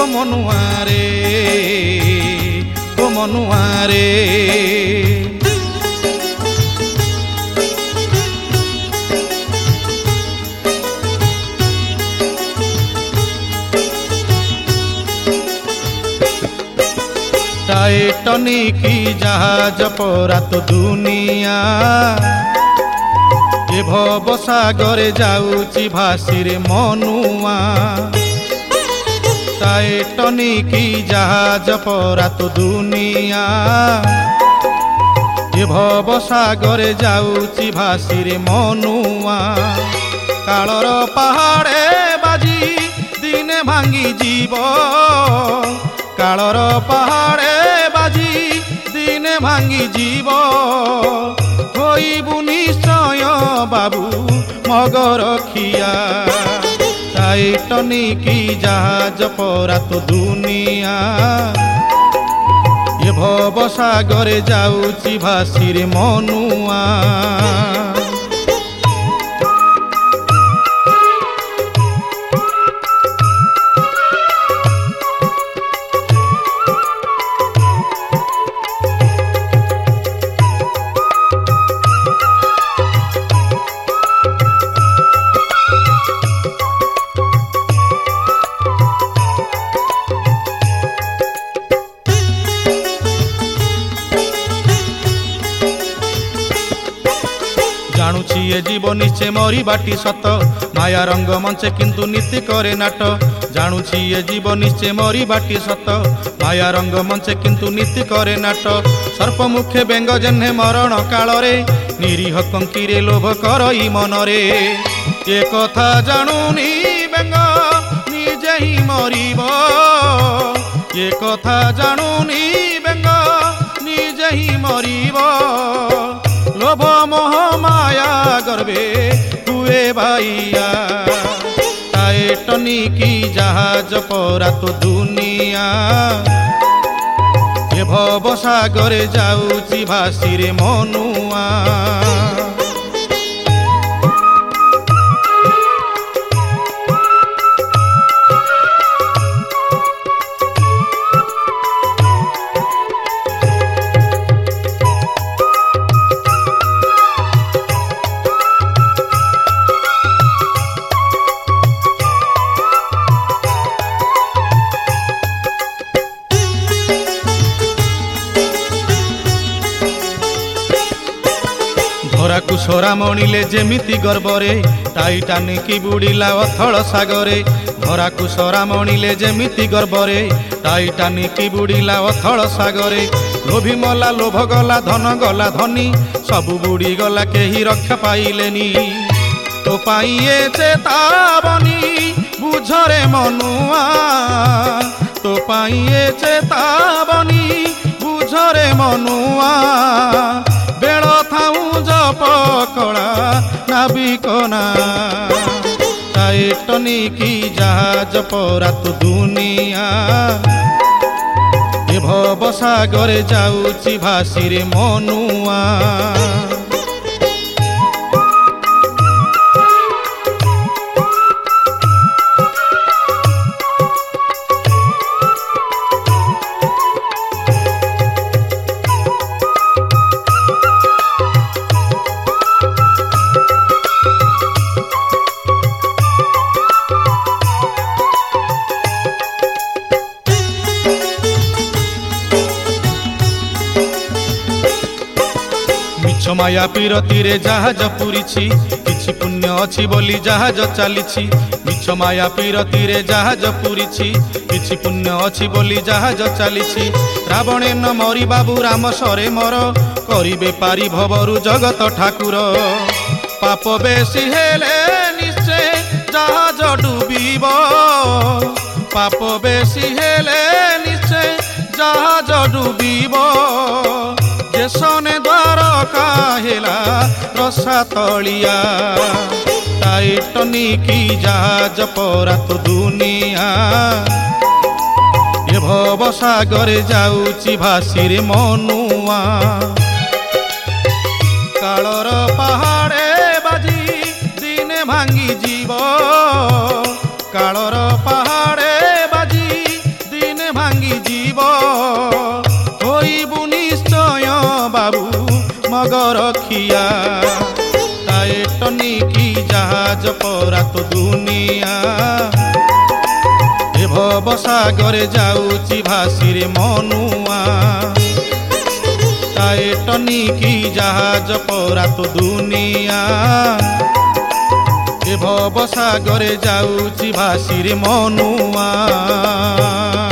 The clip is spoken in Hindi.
ମନୁଆରେ ଓ ମନୁଆରେ। टाइटानिक जहाज परा तो दुनिया ए भव सागरे जाऊची भासी रे मनुआ। टाइटानिक जहाज परा तो दुनिया ए भव सागरे जाऊची भासी रे मनुआ। कालर पहाड़े बाजी दिने भांगी जीव, कालर पहाड़े बाजी दिने भांगी जीव। होइबु निश्चय बाबू मगर खिया। टाइटानिक जहाज परा तो दुनिया ये भव सागरे जाऊची भासी रे मनुआ। जानुची ये जीवन निश्चय मरी बाटी सत, माया रंग मंचे किंतु नीति करे नाट। जानुची ये जीवन निश्चय मरी बाटी सत, माया रंग मंचे किंतु नीति करे नाट। सर्प मुखे बेंग जेन्हे मरण कालरे, निरीह कंकीरे लोभ करई मनरे। ये कथा जानुनी बेंग निजे ही मरिब, ये कथा जानुनी बेंग निजे ही मरिब। लोभ मोह माया गर्भे हुए भाइया। टाइटानिक जहाज परा तो दुनिया ए भव सागरे जाऊची भासी रे मनुआ। धरा कुशरा मणिले जेमिति गर्वरे, टाइटानिक बुड़िला अथल सागरे। धरा कुशरा मणिले जेमिति गर्वरे, टाइटानिक बुड़िला अथल सागरे। लोभी मला लोभ गला धन गला धनी, सबु बुड़ी गला केही रक्षा पाइलेनी। तो पाइए चेतावनी बुझरे मनुआ, तो पाइए चेतावनी बुझरे मनुआ। बेड़ थाऊ जप कला नाविकना। टाइटानिक जहाज परा तो दुनिया ए भव सागरे जाऊची भासी रे मनुआ। माया पीरती रे जहाज पूरीछि, किछि पुण्य अछि बोली जहाज चलीछि। मिछ माया पीरती रे जहाज पूरीछि, किछि पुण्य अछि बोली जहाज चलीछि। रावणे न मरी बाबू राम सरे मर, करिबे पारी भवरु जगत ठाकुर। पाप बेसी हेले निश्चय जहाज डुबिब, पाप बेसी हेले निश्चय जहाज डुबिब। जेसने द्वार काहेला रसा तलिया। टाइटानिक जहाज परा तो दुनिया ए भव सागरे जाऊची भासी रे मनुआ। कालर पहाड़े बाजी दिने भांगी जीव, कालर पहाड़े बाजी मगर खिया टाइटानिक जहाज परा तो दुनिया ए भव सागरे जाऊची भासी रे मनुआ टाइटानिक जहाज परा तो दुनिया ए भव सागरे जाऊची भासी रे मनुआ।